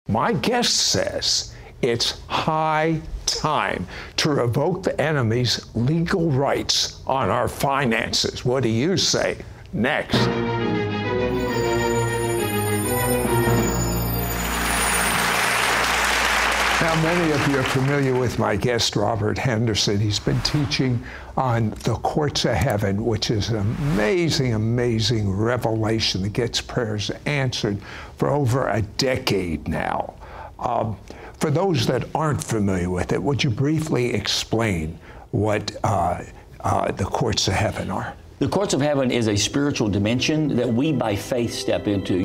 My guest says it's high time to revoke the enemy's legal rights on our finances. What do you say? Next. Now, many of you are familiar with my guest, Robert Henderson. He's been teaching on the courts of heaven, which is an amazing, amazing revelation that gets prayers answered for over a decade now. For those that aren't familiar with it, would you briefly explain what the courts of heaven are? The courts of heaven is a spiritual dimension that we by faith step into.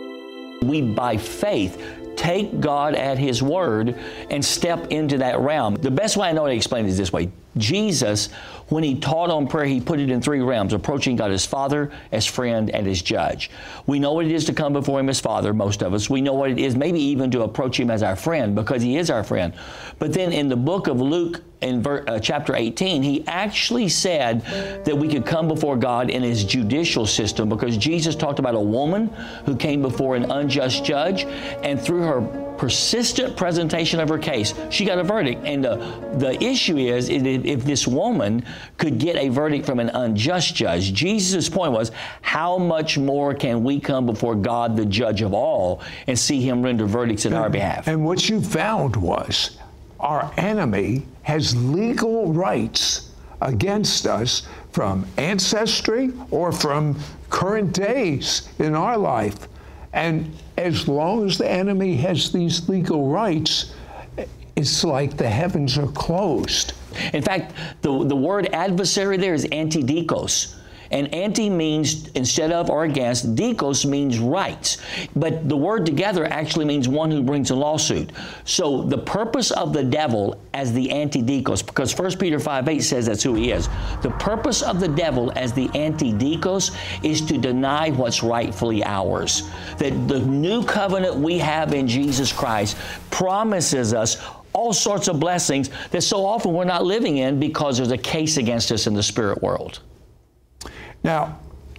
We by faith take God at His word and step into that realm. The best way I know to explain it is this way. Jesus, when He taught on prayer, He put it in three realms, approaching God as Father, as friend, and as judge. We know what it is to come before Him as Father, most of us. We know what it is maybe even to approach Him as our friend, because He is our friend. But then in the book of Luke, in chapter 18, He actually said that we could come before God in His judicial system, because Jesus talked about a woman who came before an unjust judge, and through her persistent presentation of her case, she got a verdict. And the issue is if this woman could get a verdict from an unjust judge, Jesus' point was, how much more can we come before God, the judge of all, and see Him render verdicts in our behalf? And what you found was our enemy has legal rights against us from ancestry or from current days in our life. And as long as the enemy has these legal rights, it's like the heavens are closed. In fact, the word adversary there is antidikos. And anti means instead of or against, dikos means rights. But the word together actually means one who brings a lawsuit. So the purpose of the devil as the antidikos, because 1 Peter 5:8 says that's who he is. The purpose of the devil as the antidikos is to deny what's rightfully ours. That the new covenant we have in Jesus Christ promises us all sorts of blessings that so often we're not living in because there's a case against us in the spirit world. Now,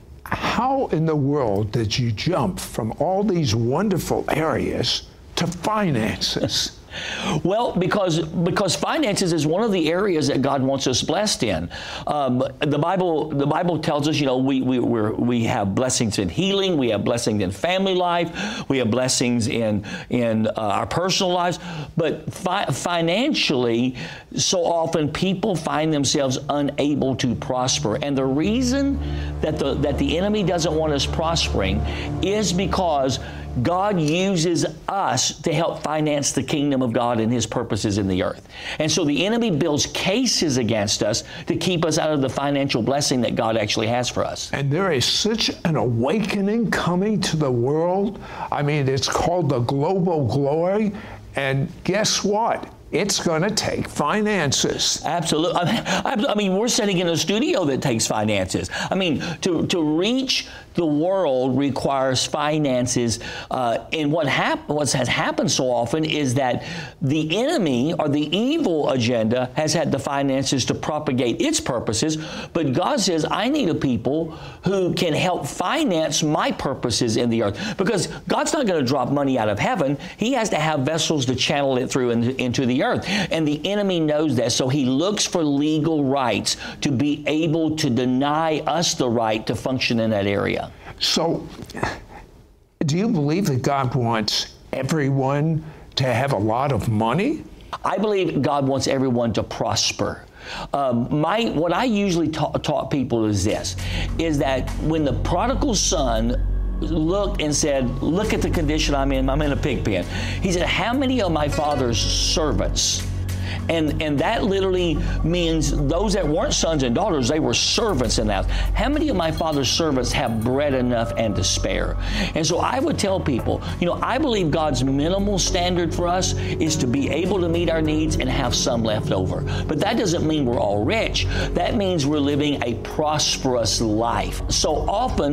how in the world did you jump from all these wonderful areas to finances? Well, because finances is one of the areas that God wants us blessed in. The Bible tells us, we have blessings in healing, we have blessings in family life, we have blessings in our personal lives. But financially, so often people find themselves unable to prosper, and the reason that the enemy doesn't want us prospering is because God uses us to help finance the kingdom of God and His purposes in the earth. And so the enemy builds cases against us to keep us out of the financial blessing that God actually has for us. And there is such an awakening coming to the world. I mean, it's called the global glory. And guess what? It's going to take finances. Absolutely. I mean, we're sitting in a studio that takes finances. I mean, to reach the world requires finances. And what has happened so often is that the enemy or the evil agenda has had the finances to propagate its purposes. But God says, I need a people who can help finance my purposes in the earth. Because God's not going to drop money out of heaven. He has to have vessels to channel it through into the earth. And the enemy knows that. So he looks for legal rights to be able to deny us the right to function in that area. So, do you believe that God wants everyone to have a lot of money? I believe God wants everyone to prosper. What I usually taught people is this, is that when the prodigal son looked and said, look at the condition I'm in a pig pen. He said, how many of my father's servants? And that literally means those that weren't sons and daughters, they were servants in that. How many of my father's servants have bread enough and to spare? And so I would tell people, I believe God's minimal standard for us is to be able to meet our needs and have some left over. But that doesn't mean we're all rich. That means we're living a prosperous life. So often,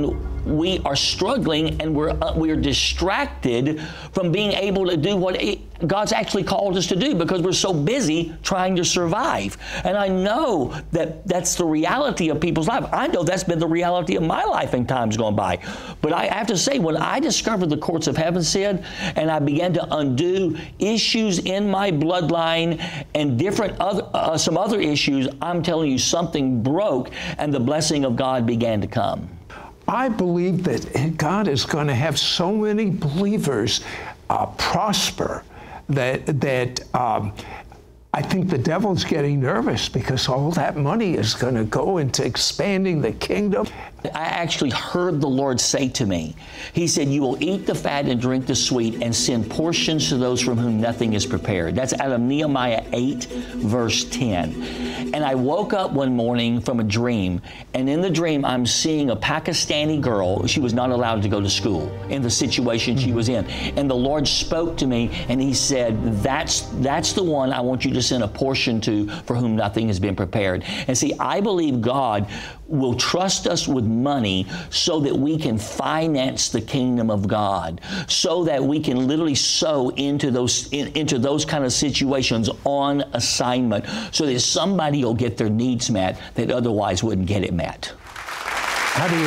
we are struggling and we're distracted from being able to do what God's actually called us to do because we're so busy trying to survive. And I know that that's the reality of people's life. I know that's been the reality of my life in times gone by. But I have to say, when I discovered the courts of heaven, Sid, and I began to undo issues in my bloodline and different some other issues, I'm telling you, something broke and the blessing of God began to come. I believe that God is going to have so many believers prosper that I think the devil's getting nervous because all that money is going to go into expanding the kingdom. I actually heard the Lord say to me, He said, you will eat the fat and drink the sweet and send portions to those from whom nothing is prepared. That's out of Nehemiah 8, verse 10. And I woke up one morning from a dream, and in the dream, I'm seeing a Pakistani girl. She was not allowed to go to school in the situation she was in. And the Lord spoke to me, and He said, that's the one I want you to send a portion to for whom nothing has been prepared. And see, I believe God will trust us with money so that we can finance the kingdom of God, so that we can literally sow into those kind of situations on assignment, so that somebody will get their needs met that otherwise wouldn't get it met. How do you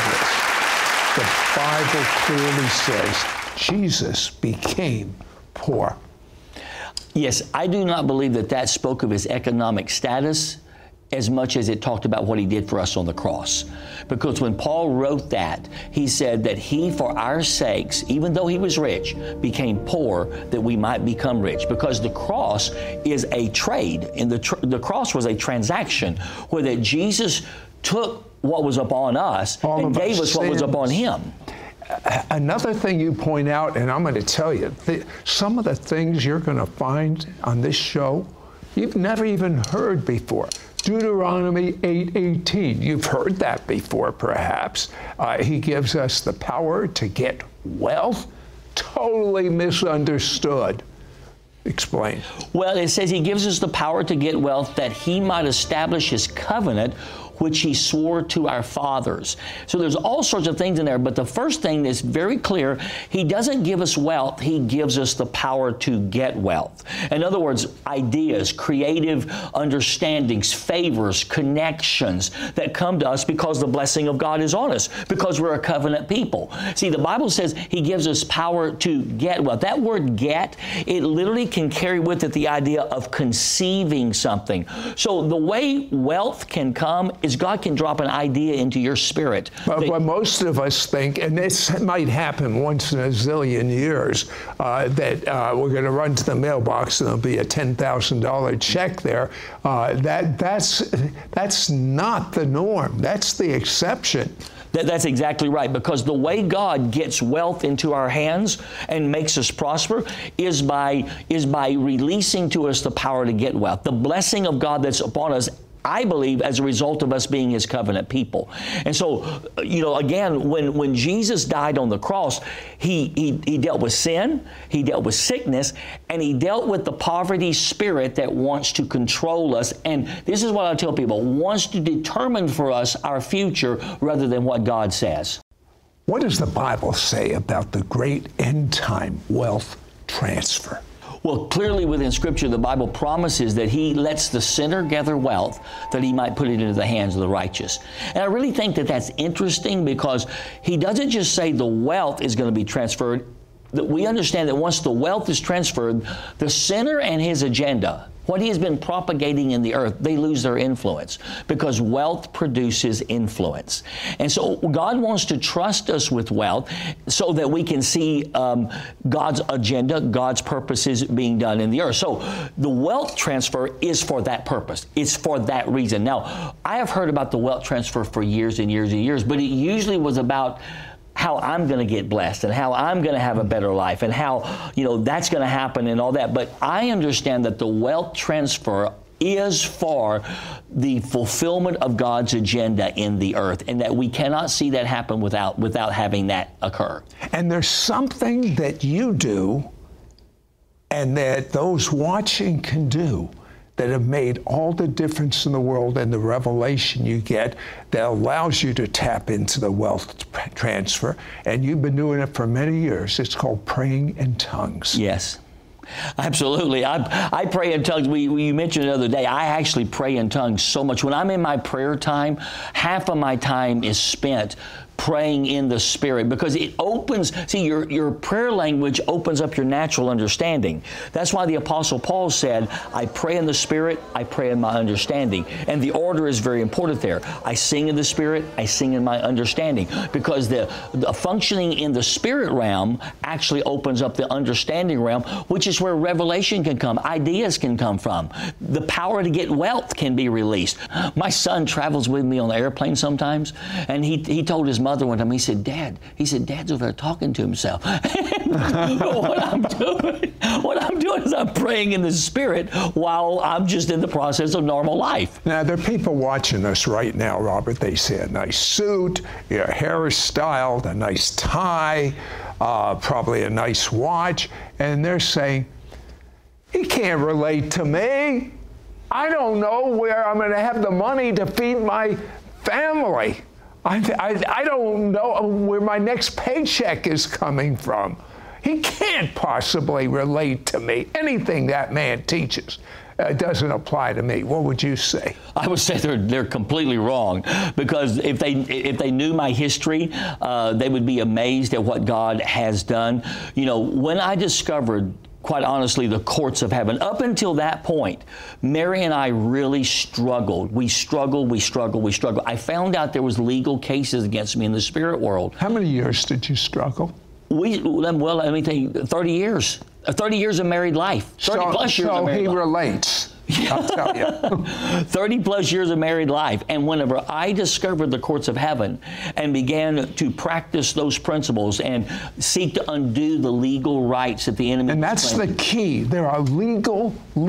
handle this? The Bible clearly says Jesus became poor. Yes, I do not believe that spoke of His economic status as much as it talked about what He did for us on the cross. Because when Paul wrote that, he said that He, for our sakes, even though He was rich, became poor that we might become rich. Because the cross is a trade, and the cross was a transaction where that Jesus took what was upon us and gave us what was upon Him. Another thing you point out, and I'm going to tell you, some of the things you're going to find on this show, you've never even heard before. Deuteronomy 8:18. You've heard that before, perhaps. He gives us the power to get wealth. Totally misunderstood. Explain. Well, it says He gives us the power to get wealth that He might establish His covenant, which He swore to our fathers. So there's all sorts of things in there, but the first thing that's very clear, He doesn't give us wealth, He gives us the power to get wealth. In other words, ideas, creative understandings, favors, connections that come to us because the blessing of God is on us, because we're a covenant people. See, the Bible says He gives us power to get wealth. That word get, it literally can carry with it the idea of conceiving something. So the way wealth can come is God can drop an idea into your spirit. But most of us think, and this might happen once in a zillion years, that we're going to run to the mailbox and there'll be a $10,000 check there. That's not the norm. That's the exception. That's exactly right, because the way God gets wealth into our hands and makes us prosper is by releasing to us the power to get wealth. The blessing of God that's upon us, I believe, as a result of us being His covenant people. And so, again, when Jesus died on the cross, he dealt with sin, He dealt with sickness, and He dealt with the poverty spirit that wants to control us. And this is what I tell people, wants to determine for us our future rather than what God says. What does the Bible say about the great end-time wealth transfer? Well, clearly within Scripture, the Bible promises that He lets the sinner gather wealth that he might put it into the hands of the righteous. And I really think that that's interesting because He doesn't just say the wealth is going to be transferred. That we understand that once the wealth is transferred, the sinner and his agenda, what he has been propagating in the earth, they lose their influence because wealth produces influence. And so God wants to trust us with wealth so that we can see God's agenda, God's purposes being done in the earth. So the wealth transfer is for that purpose. It's for that reason. Now, I have heard about the wealth transfer for years and years and years, but it usually was about how I'm going to get blessed and how I'm going to have a better life and how, that's going to happen and all that. But I understand that the wealth transfer is for the fulfillment of God's agenda in the earth, and that we cannot see that happen without having that occur. And there's something that you do and that those watching can do that have made all the difference in the world, and the revelation you get that allows you to tap into the wealth transfer. And you've been doing it for many years. It's called praying in tongues. Yes. Absolutely. I pray in tongues. You mentioned the other day, I actually pray in tongues so much. When I'm in my prayer time, half of my time is spent praying in the Spirit, because it opens, see, your prayer language opens up your natural understanding. That's why the Apostle Paul said, I pray in the Spirit, I pray in my understanding. And the order is very important there. I sing in the Spirit, I sing in my understanding, because the functioning in the Spirit realm actually opens up the understanding realm, which is where revelation can come, ideas can come from. The power to get wealth can be released. My son travels with me on the airplane sometimes, and he told his mother one time, he said, Dad's over there talking to himself. What I'm doing is I'm praying in the Spirit while I'm just in the process of normal life. Now, there are people watching us right now, Robert. They see a nice suit, your hair is styled, a nice tie, probably a nice watch, and they're saying, he can't relate to me. I don't know where I'm going to have the money to feed my family. I don't know where my next paycheck is coming from. He can't possibly relate to me. Anything that man teaches doesn't apply to me. What would you say? I would say they're completely wrong, because if they knew my history, they would be amazed at what God has done. You know, when I discovered, quite honestly, the courts of heaven, up until that point, Mary and I really struggled. We struggled. I found out there was legal cases against me in the spirit world. How many years did you struggle? Well, let me tell you, 30 years. 30 years of married life. 30 plus years of married life. So he relates. I'll tell you. 30 plus years of married life. And whenever I discovered the courts of heaven and began to practice those principles and seek to undo the legal rights that the enemy... And that's the key. There are legal.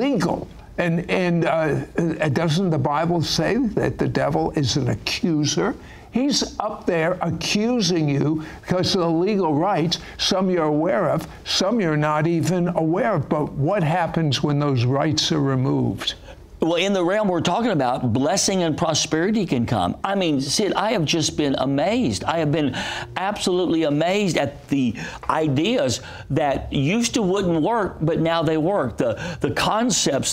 And doesn't the Bible say that the devil is an accuser? He's up there accusing you because of the legal rights. Some you're aware of, some you're not even aware of. But what happens when those rights are removed? Well, in the realm we're talking about, blessing and prosperity can come. I mean, Sid, I have just been amazed. I have been absolutely amazed at the ideas that used to wouldn't work, but now they work. The concepts,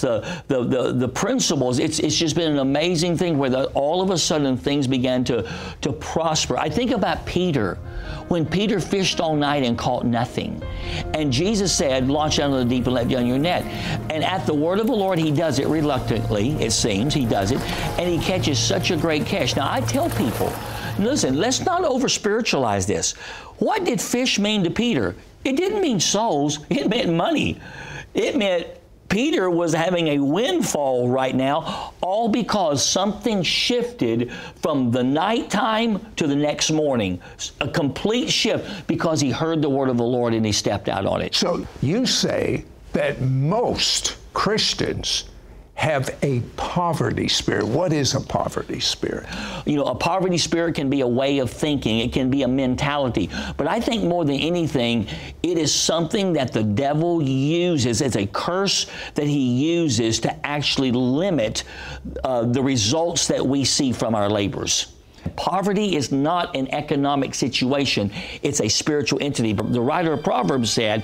the principles. It's just been an amazing thing where all of a sudden things began to prosper. I think about Peter. When Peter fished all night and caught nothing, and Jesus said, launch out into the deep and let down your net. And at the word of the Lord, he does it reluctantly, it seems. He does it, and he catches such a great catch. Now, I tell people, listen, let's not over-spiritualize this. What did fish mean to Peter? It didn't mean souls. It meant money. It meant Peter was having a windfall right now, all because something shifted from the nighttime to the next morning. A complete shift because he heard the word of the Lord and he stepped out on it. So you say that most Christians have a poverty spirit. What is a poverty spirit? You know, a poverty spirit can be a way of thinking. It can be a mentality. But I think more than anything, it is something that the devil uses as a curse that he uses to actually limit the results that we see from our labors. Poverty is not an economic situation. It's a spiritual entity. The writer of Proverbs said,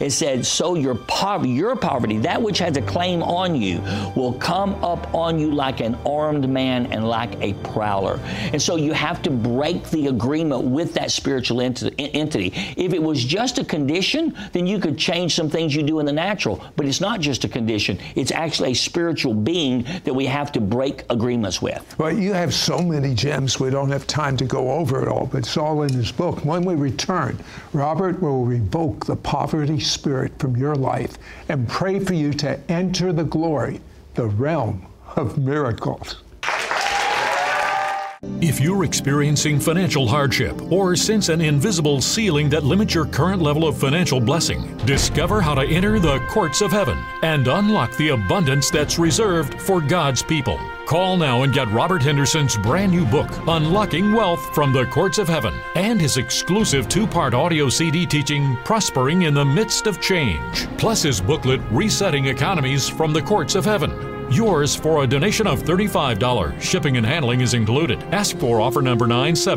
so your poverty, that which has a claim on you, will come up on you like an armed man and like a prowler. And so you have to break the agreement with that spiritual entity. If it was just a condition, then you could change some things you do in the natural. But it's not just a condition. It's actually a spiritual being that we have to break agreements with. Well, you have so many gems. We don't have time to go over it all, but it's all in his book. When we return, Robert will revoke the poverty spirit from your life and pray for you to enter the glory, the realm of miracles. If you're experiencing financial hardship or sense an invisible ceiling that limits your current level of financial blessing, discover how to enter the courts of heaven and unlock the abundance that's reserved for God's people. Call now and get Robert Henderson's brand new book, Unlocking Wealth from the Courts of Heaven, and his exclusive 2-part audio CD teaching, Prospering in the Midst of Change, plus his booklet, Resetting Economies from the Courts of Heaven. Yours for a donation of $35. Shipping and handling is included. Ask for offer number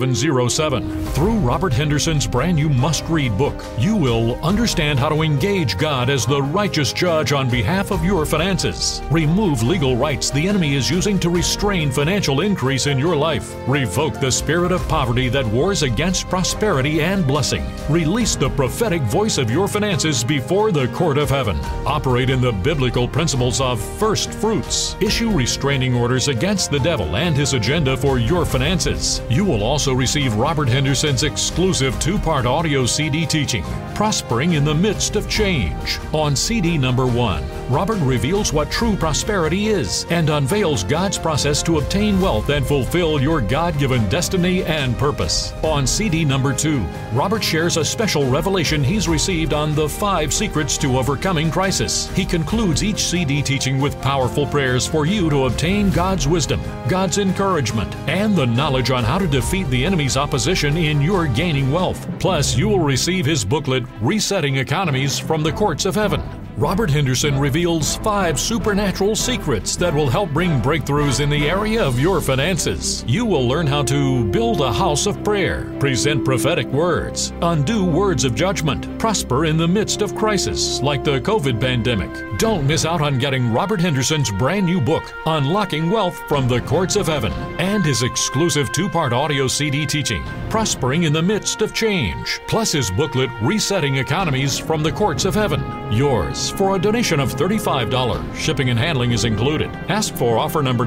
9707. Through Robert Henderson's brand new must-read book, you will understand how to engage God as the righteous judge on behalf of your finances. Remove legal rights the enemy is using to restrain financial increase in your life. Revoke the spirit of poverty that wars against prosperity and blessing. Release the prophetic voice of your finances before the court of heaven. Operate in the biblical principles of first fruits. Issue restraining orders against the devil and his agenda for your finances. You will also receive Robert Henderson's exclusive 2-part audio CD teaching, Prospering in the Midst of Change. On CD number 1, Robert reveals what true prosperity is and unveils God's process to obtain wealth and fulfill your God-given destiny and purpose. On CD number 2, Robert shares a special revelation he's received on the 5 secrets to overcoming crisis. He concludes each CD teaching with powerful prayers for you to obtain God's wisdom, God's encouragement, and the knowledge on how to defeat the enemy's opposition in your gaining wealth. Plus, you will receive his booklet, Resetting Economies from the Courts of Heaven. Robert Henderson reveals 5 supernatural secrets that will help bring breakthroughs in the area of your finances. You will learn how to build a house of prayer, present prophetic words, undo words of judgment, prosper in the midst of crisis like the COVID pandemic. Don't miss out on getting Robert Henderson's brand new book, Unlocking Wealth from the Courts of Heaven, and his exclusive 2-part audio CD teaching, Prospering in the Midst of Change, plus his booklet, Resetting Economies from the Courts of Heaven. Yours for a donation of $35. Shipping and handling is included. Ask for offer number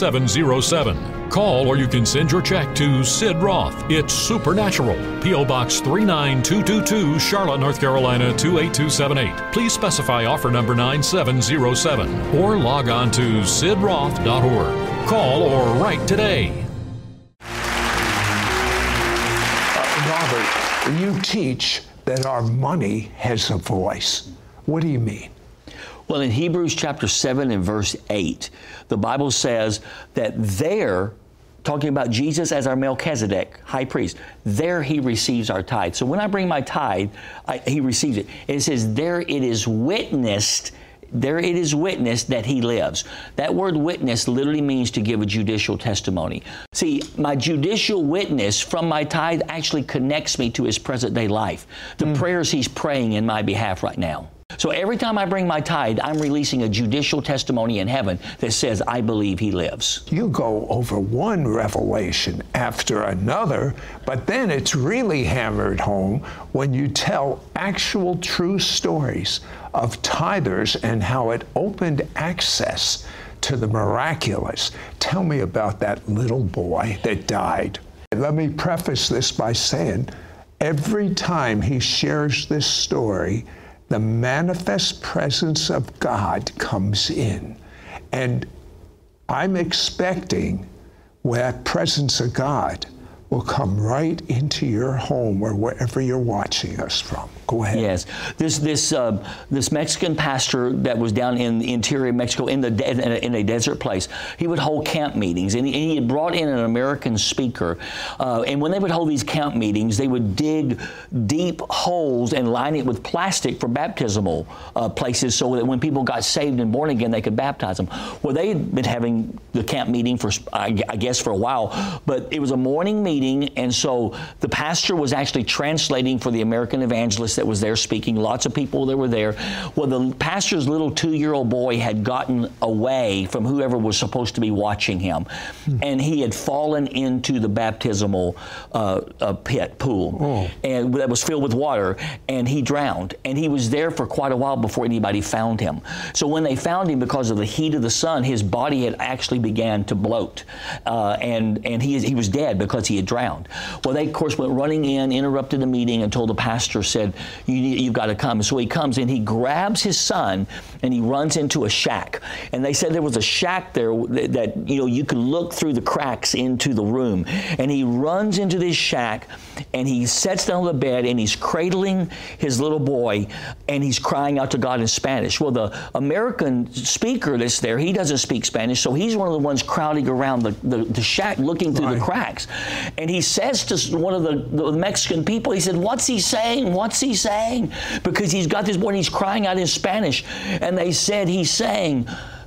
9707. Call or you can send your check to Sid Roth. It's Supernatural. P.O. Box 39222, Charlotte, North Carolina 28278. Please specify offer number 9707 or log on to sidroth.org. Call or write today. Robert, you teach that our money has a voice. What do you mean? Well, in Hebrews chapter 7 and verse 8, the Bible says that there, talking about Jesus as our Melchizedek, high priest, there he receives our tithe. So when I bring my tithe, he receives it. It says, there it is witnessed that he lives. That word witness literally means to give a judicial testimony. See, my judicial witness from my tithe actually connects me to his present day life, the prayers he's praying in my behalf right now. So every time I bring my tithe, I'm releasing a judicial testimony in heaven that says, I believe he lives. You go over one revelation after another, but then it's really hammered home when you tell actual true stories of tithers and how it opened access to the miraculous. Tell me about that little boy that died. Let me preface this by saying, every time he shares this story, the manifest presence of God comes in. And I'm expecting that presence of God will come right into your home or wherever you're watching us from. Go ahead. Yes. This Mexican pastor that was down in the interior of Mexico in a desert place, he would hold camp meetings, and he had brought in an American speaker. And when they would hold these camp meetings, they would dig deep holes and line it with plastic for baptismal places so that when people got saved and born again, they could baptize them. Well, they had been having the camp meeting for, I guess, for a while, but it was a morning meeting, and so the pastor was actually translating for the American evangelist that was there speaking, lots of people that were there. Well, the pastor's little 2-year-old boy had gotten away from whoever was supposed to be watching him, and he had fallen into the baptismal pool, and that was filled with water, and he drowned. And he was there for quite a while before anybody found him. So when they found him, because of the heat of the sun, his body had actually began to bloat, and he was dead because he had drowned. Well, they, of course, went running in, interrupted the meeting, and told the pastor, said, you've got to come. And so he comes in, he grabs his son, and he runs into a shack. And they said there was a shack there that you could look through the cracks into the room. And he runs into this shack, and he sits down on the bed, and he's cradling his little boy, and he's crying out to God in Spanish. Well, the American speaker that's there, he doesn't speak Spanish, so he's one of the ones crowding around the shack looking through the cracks. And he says to one of the Mexican people, he said, what's he saying? What's he saying? Because he's got this boy and he's crying out in Spanish. And they said, he's saying,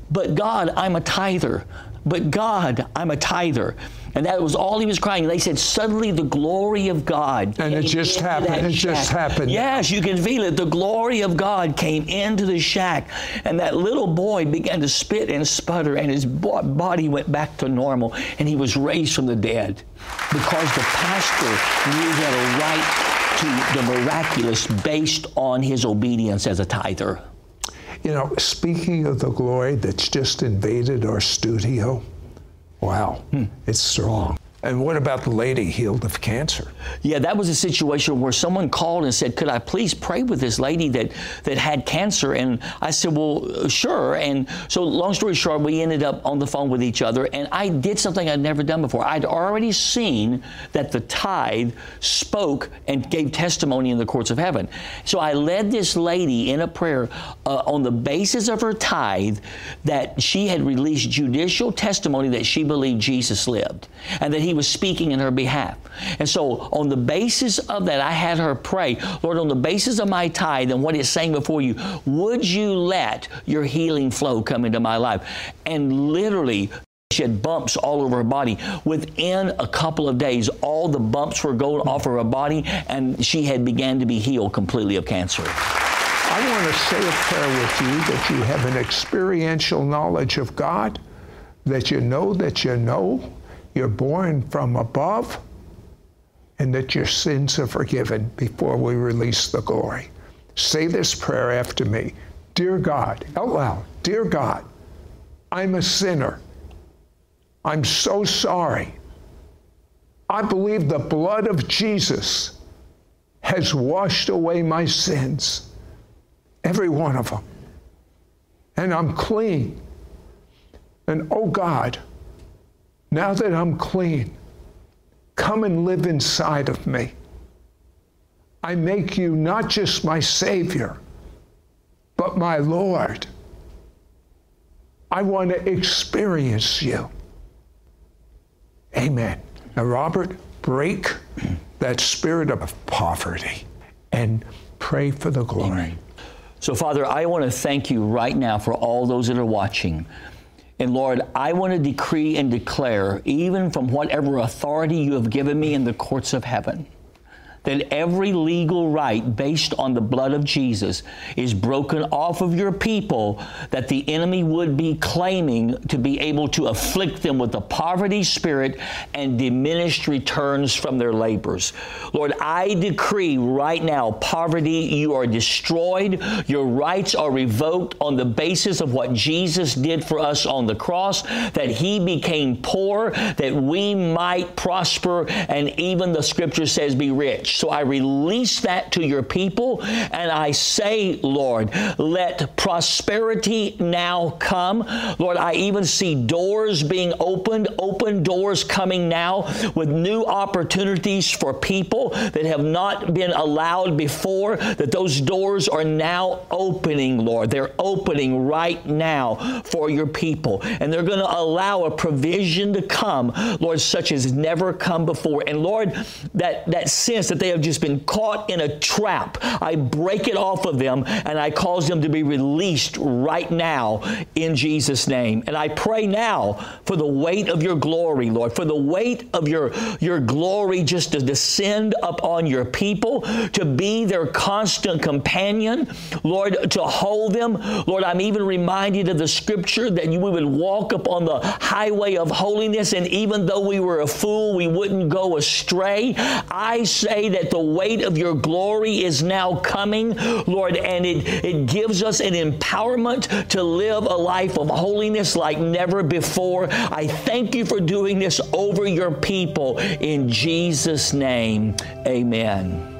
but God, I'm a tither. But God, I'm a tither. And that was all he was crying. And they said, suddenly the glory of God. And it just happened. It just happened. Yes, you can feel it. The glory of God came into the shack. And that little boy began to spit and sputter. And his body went back to normal. And he was raised from the dead. Because the pastor knew he had a right to the miraculous based on his obedience as a tither. You know, speaking of the glory that's just invaded our studio, wow, it's strong. And what about the lady healed of cancer? Yeah, that was a situation where someone called and said, could I please pray with this lady that had cancer? And I said, well, sure. And so long story short, we ended up on the phone with each other, and I did something I'd never done before. I'd already seen that the tithe spoke and gave testimony in the courts of heaven. So I led this lady in a prayer on the basis of her tithe that she had released judicial testimony that she believed Jesus lived and that he was speaking in her behalf. And so on the basis of that, I had her pray, Lord, on the basis of my tithe and what it's saying before you, would you let your healing flow come into my life? And literally, she had bumps all over her body. Within a couple of days, all the bumps were going off of her body, and she had began to be healed completely of cancer. I want to say a prayer with you that you have an experiential knowledge of God, that you know you're born from above, and that your sins are forgiven before we release the glory. Say this prayer after me. Dear God, out loud, dear God, I'm a sinner. I'm so sorry. I believe the blood of Jesus has washed away my sins, every one of them. And I'm clean. And oh God, now that I'm clean, come and live inside of me. I make you not just my Savior, but my Lord. I want to experience you. Amen. Now, Robert, break that spirit of poverty and pray for the glory. Amen. So, Father, I want to thank you right now for all those that are watching. And Lord, I want to decree and declare, even from whatever authority you have given me in the courts of heaven, that every legal right based on the blood of Jesus is broken off of your people, that the enemy would be claiming to be able to afflict them with a poverty spirit and diminished returns from their labors. Lord, I decree right now, poverty, you are destroyed. Your rights are revoked on the basis of what Jesus did for us on the cross, that he became poor, that we might prosper, and even the scripture says be rich. So I release that to your people, and I say, Lord, let prosperity now come. Lord, I even see doors being opened, open doors coming now with new opportunities for people that have not been allowed before, that those doors are now opening, Lord. They're opening right now for your people, and they're going to allow a provision to come, Lord, such as never come before. And Lord, that sense that they have just been caught in a trap, I break it off of them, and I cause them to be released right now in Jesus' name. And I pray now for the weight of your glory, Lord, for the weight of your glory just to descend upon your people, to be their constant companion, Lord, to hold them. Lord, I'm even reminded of the scripture that we would walk upon the highway of holiness, and even though we were a fool, we wouldn't go astray. I say that the weight of your glory is now coming, Lord, and it gives us an empowerment to live a life of holiness like never before. I thank you for doing this over your people. In Jesus' name, amen.